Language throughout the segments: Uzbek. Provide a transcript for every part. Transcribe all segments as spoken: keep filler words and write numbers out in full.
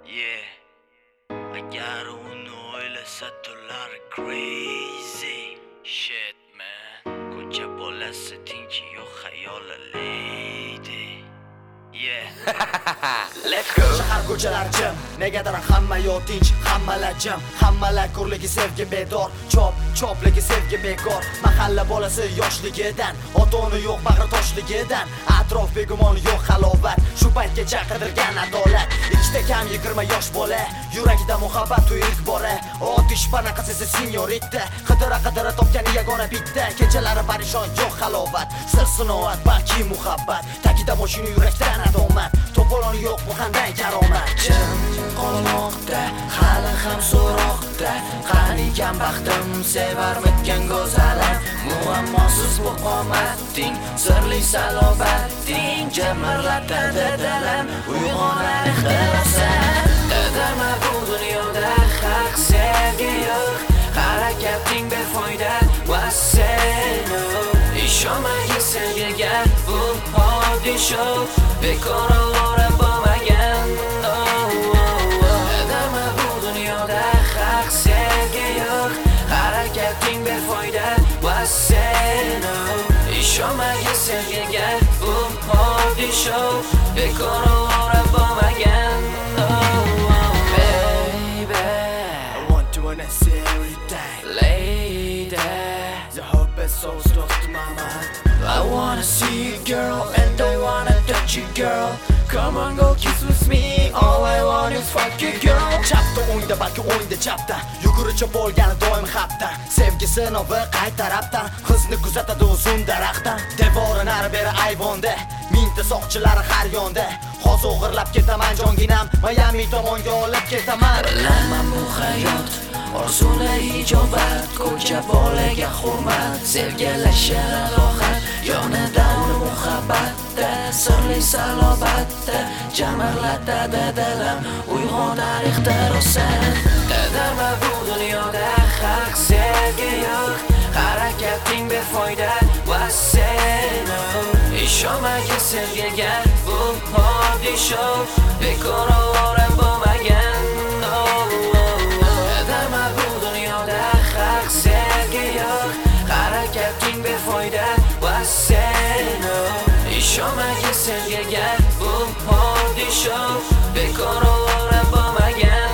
Yeah. Agar uni o'ylasa to'lar crazy shit man. Ko'cha bolasi tinch yo'q xayoli lady. Yeah. Let's go. Shahar ko'chalar jim, negadir hamma yo'q tinch, hammalar jim, hammalar ko'rligi sevgi bedor, chop chopligi sevgi bekor. Mahalla bolasi yoshligidan, ota-ona yo'q bag'ri toshligidan, atrof begumon yo'q halovat, shu paytgacha qidirgan adolat. Ikkita kam yigirma yosh bola, yuragida muhabbat u ilk bora. Otish panaqa sesi senyorita, qidira qidira topgani yagona bitta. Kechalari parishon yo'q halovat, sir sinoat balki muhabbat, takida boshini yurakdan adomat. To'polon yo'q bu qanday karomat. Jim qolmoqda, hali ham so'roqda, qanigan baxtim sevarmikan go'zalim. Muammosiz bu qomating, sirli salobating, jamirlatadi dilim, uyg'onar ixtirosan. Dadama bu dunyoda haq sevgi yo'q, harakating befoyda va sen ishonmagin sevgiga, bu hodisho bekor ovora bo'lmagan. Dadama bu dunyoda haq sevgi yo'q, harakating befoyda va sen ishonmagin sevgiga, bu hodisho bekor ovora bo'lmagan. So close to my mind. I wanna see you, girl, and I wanna touch you, girl. Come on, go kiss with me. All I want is fuck you, girl. Chapda o'ngda balki o'ngda chapda, yuguricha bo'lgani doim xatda. Sevgi sinovi qay tarafdan, qizni kuzatadi uzun daraxtdan. Devori nari beri ayvonda, mingta soqchilari har yonda. Hozir o'g'irlab ketaman jonginam, Miami tomonga olib ketaman. Bilaman bu hayot orzular ijobat, ko'cha bolaga hurmat, sevgilashish rohat, yonida uni muhabbatda, sirli salobatda, jamirlatadi dilim, uyg'onar ixtirosan. Dadama bu dunyoda haq sevgi yo'q, harakating befoyda va sen ishonmagin sevgiga, bu hodisho bekor ovora bo'lmagan. Harakating befoyda va sen ishonmagin sevgiga, bu hodisho bekor ovora bo'lmagan.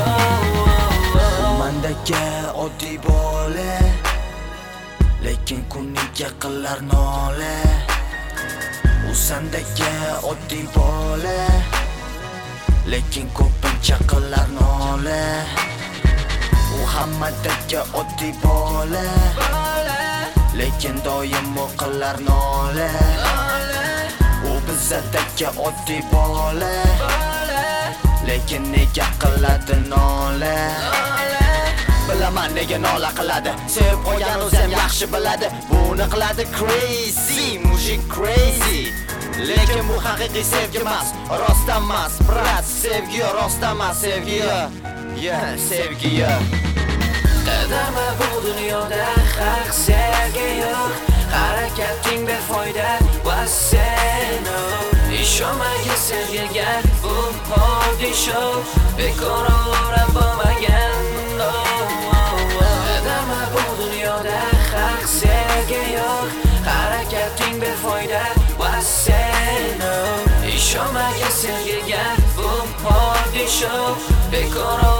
Mendagi oddiy bola, lekin kuniga qilar nola. U sendagi oddiy bola, lekin ko'pincha qilar nola. U hammadagi oddiy bola, lekin doim o'qilar nola. U bizdagi oddiy bola, lekin nega qiladi nola? Bilaman nega nola qiladi, sevib qo'ygan o'zim yaxshi biladi. Buni qiladi crazy, mujik crazy. Lekin bu haqiqiy sevgi emas, rost emas, brat, sevgi rost emas, sevgi. Yeah, sevgi. Dadama bu dunyoda haq sevgi yo'q, harakating befoyda va sen ishonmagin sevgiga, bu hodisho bekor ovora bo'lmagan. Dadama bu dunyoda haq sevgi yo'q, harakating befoyda va sen ishonmagin sevgiga, bu hodisho bekor